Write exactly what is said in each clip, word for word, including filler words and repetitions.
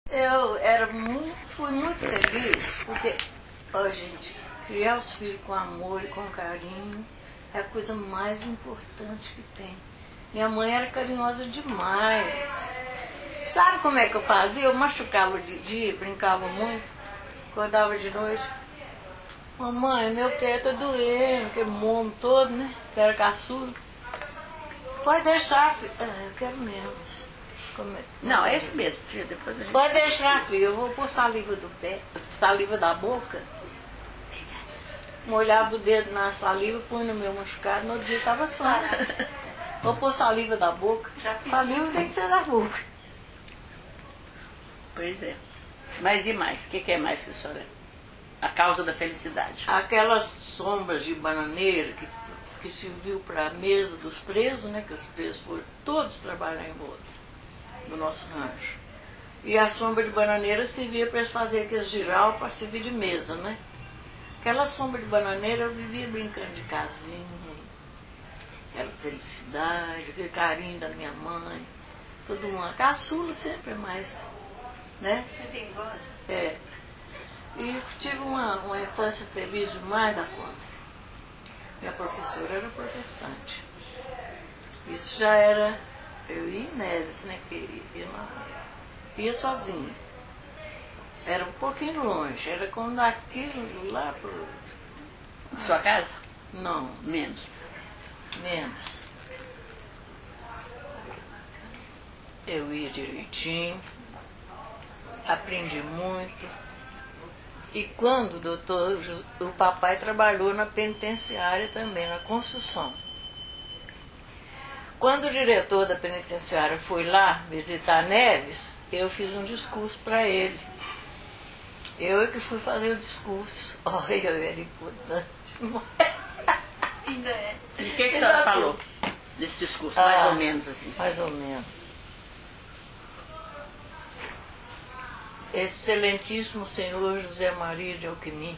Eu era muito, fui muito feliz, porque, ó, gente, criar os filhos com amor e com carinho é a coisa mais importante que tem. Minha mãe era carinhosa demais. Sabe como é que eu fazia? Eu machucava de dia, brincava muito, acordava de noite. Mamãe, meu pé tá doendo, aquele momo todo, né? Que era caçula. Pode deixar, filho. Ah, eu quero menos. Como é? Não, é esse mesmo, tia. Depois a gente... Pode deixar, filho. Eu vou pôr saliva do pé, saliva da boca. Molhava o dedo na saliva, põe no meu machucado, no outro dia estava sã. Vou pôr saliva da boca. Saliva tem que ser da boca. Pois é. Mas e mais? O que, que é mais que a senhora... A causa da felicidade? Aquelas sombras de bananeira que, que se viu para a mesa dos presos, né? Que os presos foram todos trabalhar em volta do nosso rancho. E a sombra de bananeira servia para eles fazerem aqueles giral para servir de mesa, né? Aquela sombra de bananeira eu vivia brincando de casinha, aquela felicidade, aquele carinho da minha mãe, todo mundo. A caçula sempre é mais, né? É. E tive uma, uma infância feliz demais da conta. Minha professora era protestante. Isso já era, eu ia em Neves, né? Que ia, lá, ia sozinha. Era um pouquinho longe, era como daquilo lá pro... Sua casa? Não. Menos. Menos. Eu ia direitinho, aprendi muito. E quando o doutor, o papai trabalhou na penitenciária também, na construção. Quando o diretor da penitenciária foi lá visitar Neves, eu fiz um discurso para ele. Eu é que fui fazer o discurso. Olha, eu era importante demais. Ainda é. E o que, que a senhora assim, falou nesse discurso, mais ah, ou menos assim? Mais ou menos. Excelentíssimo senhor José Maria de Alckmin,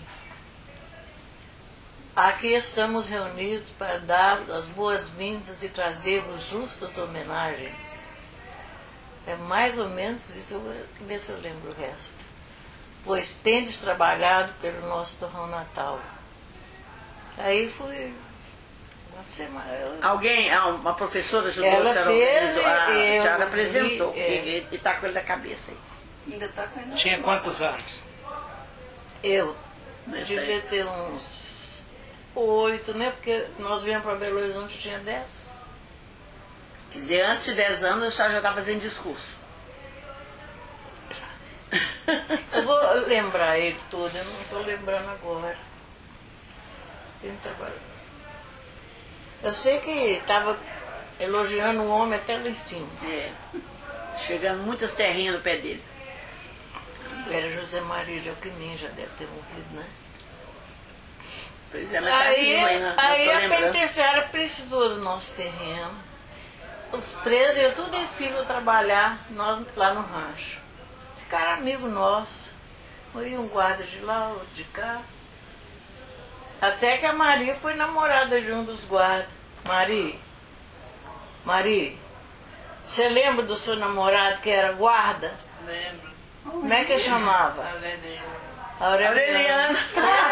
aqui estamos reunidos para dar as boas-vindas e trazer-vos justas homenagens. É mais ou menos isso, eu vou ver se eu lembro o resto. Pois tendes trabalhado pelo nosso torrão natal. Aí fui... Alguém, uma professora ajudou ela a senhora, fez, a, a eu, senhora apresentou, é. e está com ele na cabeça aí. Ainda tá com ele. Tinha quantos anos? Eu Nessa devia aí. ter uns oito, né? Porque nós viemos para Belo Horizonte, eu tinha dez. Quer dizer, antes de dez anos a senhora já estava fazendo discurso. Eu vou lembrar ele todo, eu não estou lembrando agora. Ele trabalhou. Eu sei que estava elogiando o homem até lá em cima. É. Chegando muitas terrinhas no pé dele. Era José Maria de Alckmin, já deve ter morrido, né? Pois é, mas Aí, tá vivo, aí a penitenciária precisou do nosso terreno. Os presos iam tudo em fila trabalhar, nós lá no rancho. Ficaram amigos nossos. Foi um guarda de lá, outro de cá. Até que a Maria foi namorada junto dos guardas. Maria, Maria, você lembra do seu namorado que era guarda? Lembro. Como é que ele chamava? Aureliano.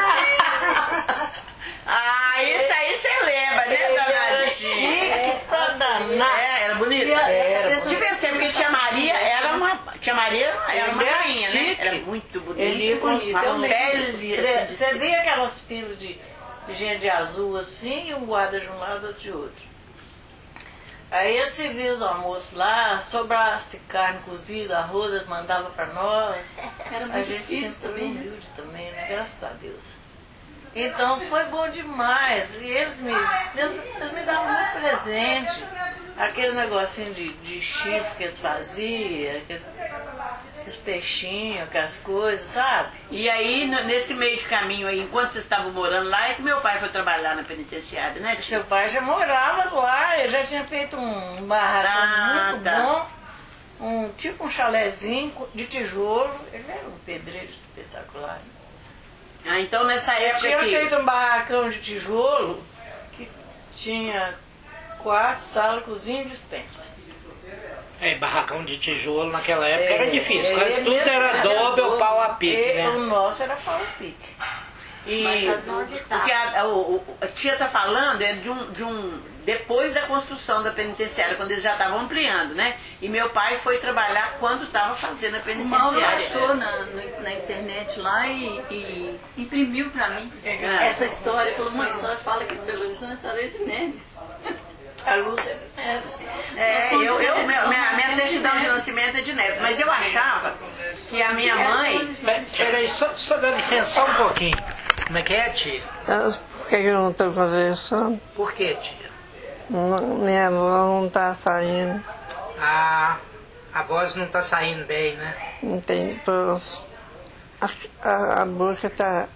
Ah, isso aí você lembra, né, Ele dona era Alice? chique pra danar. É, era bonito? Era. Devia ser, porque tia Maria era uma, tia Maria era uma Ele era rainha, né? chique. Era muito bonita. Ele ia com uma então, pele de, assim, de você via aquelas filas de gente de azul assim, e um guarda de um lado e outro de outro. Aí eu servia os almoços lá, sobrasse carne cozida, arroz, eles mandavam para nós. Era A muito gente espírito sempre também, né? humilde também, né? Graças a Deus. Então foi bom demais. E eles me, eles, eles me davam muito presente. Aquele negocinho de, de chifre que eles faziam, aqueles, aqueles peixinhos, aquelas coisas, sabe? E aí, n- nesse meio de caminho aí, enquanto vocês estavam morando lá, é que meu pai foi trabalhar na penitenciária, né? Seu pai já morava lá, ele já tinha feito um barracão Ah, muito tá. bom, um, tipo um chalezinho de tijolo. Ele era um pedreiro espetacular. Ah, então nessa Ele época tinha que... feito um barracão de tijolo que tinha quarto, sala, cozinha e despensa. É, barracão de tijolo naquela época era difícil. É, Quase é, tudo mesmo, era era dobra ou dobro. pau a pique, É, né? O nosso era pau a pique. E Mas a o novidade. que a, o- o- a tia tá falando é de um, de um. Depois da construção da penitenciária, quando eles já estavam ampliando, né? E meu pai foi trabalhar quando estava fazendo a O Mauro penitenciária. achou na, no- na internet lá e, e imprimiu pra mim Ah. essa história. Falou, mãe, a senhora fala que Belo Horizonte é Areia de Neves. A Lúcia Neves. É, eu, eu, minha, minha, minha certidão de nascimento é de Neves, mas eu achava que a minha mãe. Espera espera aí, só, só dá licença só um pouquinho. Como é que é, tia? Sabe por que eu não estou conversando? Por que, tia? Não- Minha avó não está saindo, Ah, a voz não tá saindo bem, né? não tem pulso. A, a, a boca está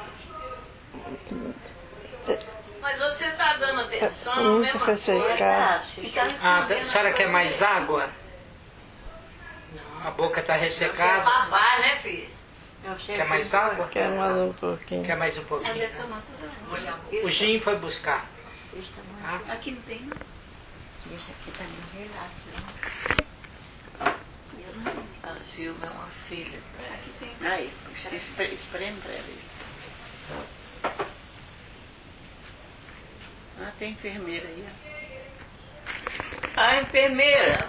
Mas você está dando atenção na muito mesma coisa. ressecada. E tá Ah, respondendo a senhora as quer coisas mais direito. água? Não, a boca tá ressecada. Papai, né, filho? Quer mais água? Quer mais um pouquinho. Quer mais um Ela pouquinho? deve tomar toda O Gin foi buscar. a Aqui não tem, não. A Silvia é uma filha. Aqui tem. Aí, espre- espreme pra ela aí. Ah, tem enfermeira aí, ó. A enfermeira.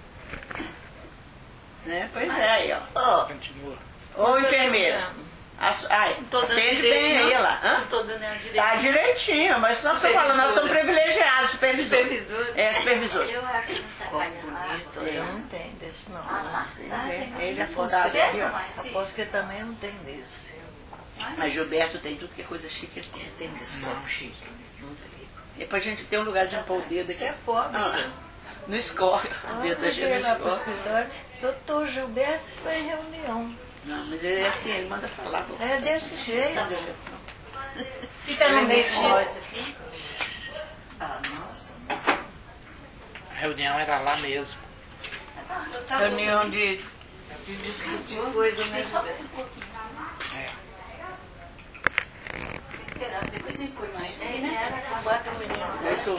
Né? Pois é, aí, ó. Ó, Continua. Ô, enfermeira. A su- Ai, Não tô dando atende direito, bem não. aí lá. Hã? Não tô dando ela direito. Tá direitinho, mas nós estamos falando, nós somos privilegiados, supervisor. Supervisor. É, supervisor. Eu acho que não tá como falhando. bonito. Eu não tenho desse, não. Ah, tá, tem Ele é mais. afundado aqui, ó. Mais, filho. Aposto que também não tem desse. Mas Gilberto tem tudo que é coisa chique aqui. Você tem desse copo chique? Não tem. Depois a gente tem um lugar de pôr o dedo aqui. Você é pobre, Ah, senhor. não escorre. O Ah, dedo da eu gente cheguei não lá pro escorre. escritório. Doutor Gilberto está em reunião. Não, mas ele é assim, ele manda falar. pô. É desse jeito. Fica Ele é no meio meio de nós aqui. Ah, nossa. A reunião era lá mesmo. Reunião de, de discutir coisa, né? Só mais um pouquinho. Esperar, depois ele foi mais. É, né? Quatro meninos. Eu sou